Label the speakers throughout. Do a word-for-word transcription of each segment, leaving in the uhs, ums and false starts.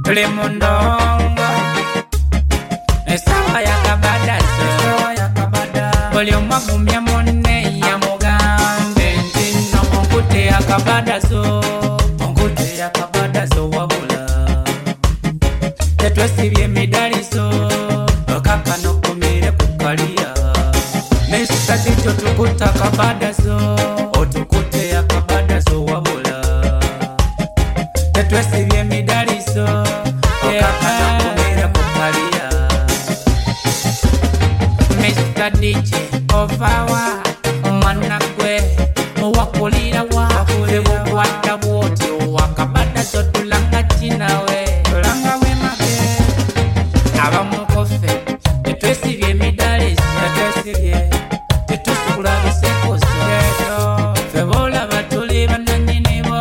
Speaker 1: tuli mundongo esawa yakabadaso buli omwagumya munne yamugambe nti nno onkute yakabadaso onkute yakabadaso wabula tetwesibye emidaliso okakano kumire kukaliya Mister Dijo tukuta kabadaso otukute yakabadaso wabula tetwesibye emidaliso okakano kumire kukaliya Mister Dijo ovawa omwana gwe owakulira wa kulebukwata bwoti owakabadaso tulanga kinawe tulanga wemage abamukofe tetwesibye emidaliso tetwesibye tetusukula bisekoso febola batuli bananyinibo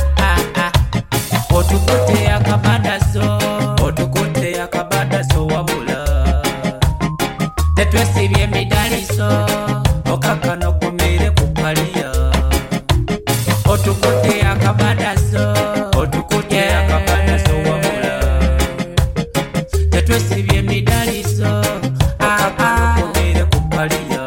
Speaker 1: otukute yakabadaso otukute yakabadaso wabula tetwesibye emidaliso okakano kumire kukaliya otukute yakabadaso otukute yakabadaso wabula tetwesibye emidaliso okakano kumire kukaliya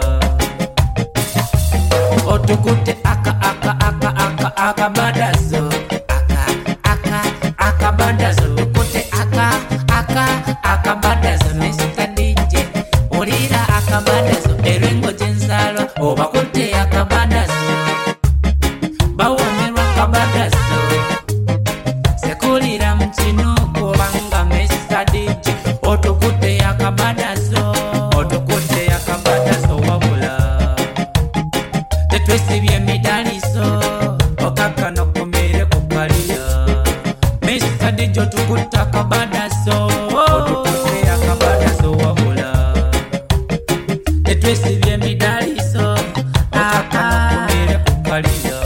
Speaker 1: otukute aka aka aka aka akabadaso aka aka akabadaso tukute aka aka akabadaso Mister Dijo olira akabadaso erengo jenzalo obakute akabadaso bawomerwa akabadaso sekulira mchino kubanga Mister Dijo otukute akabadaso otukute akabadaso wabula tetwesibye emidaliso okakano kumire kukaliya Mister Dijo tukuta akabadaso otukute akabadaso wabula tetwesibye emidaliso okakano kumire kukaliya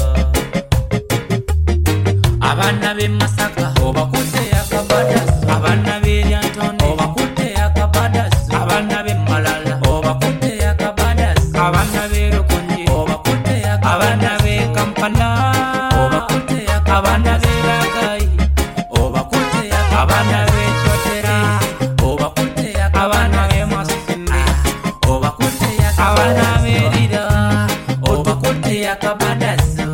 Speaker 1: abana b'e Masaka obakute akabadaso abana b'e Lyantonde obakute akabadaso abana b'e Malala obakute akabadaso abana b'e Rukunji obakute abana b'e Kampala obakute abana b'e Ragai obakute abana b'e Kyotera obakute abana b'e Masindi obakute abana b'e Lira obakute akabadaso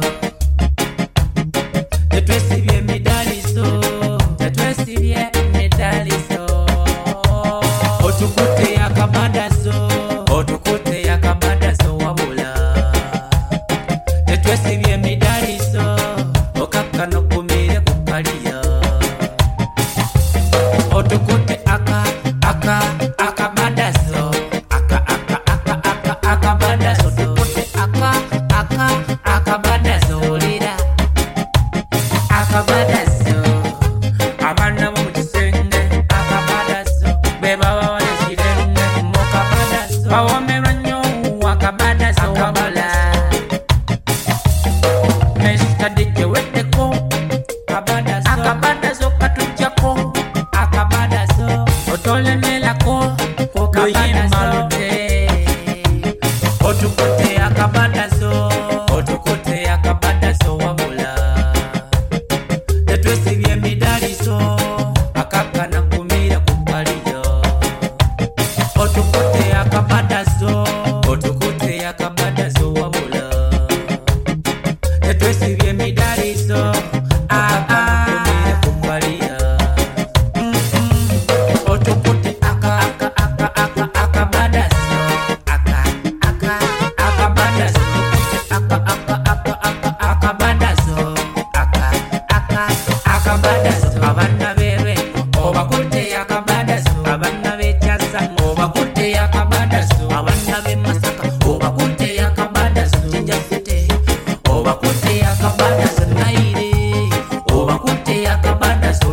Speaker 1: tetwesibye emidaliso tetwesibye emidaliso otukute akabadaso otukute akabadaso wabula tetwesibye emidaliso okakano kumire kukaliya otukute aka aka akabadaso aka aka aka aka akabadaso otukute aka aka akabadaso olira akabadaso abana b'omukisenge akabadaso bebaba balekirenge mukabadaso bawomerwa nnyo akabadaso wabula Mister Dijo weddeko akabadaso akabadaso katujjako akabadaso otolemerako kukabadaso otukute akabadaso otukute akabadaso wabula tetwesibye emidaliso akakana kumira kukaliya otukute akabadaso otukute akabadaso wabula tetwesibye emidaliso akakana kumira kukaliya otukute aka aka aka aka akabadaso aka aka akabadaso aka aka aka aka akabadaso aka aka akabadaso abana b'e obakute akabadaso abana b'e Kyasa obakute akabadaso abana b'e Masaka obakute akabadaso Jinja City obakute akabadaso Naire obakute akabadaso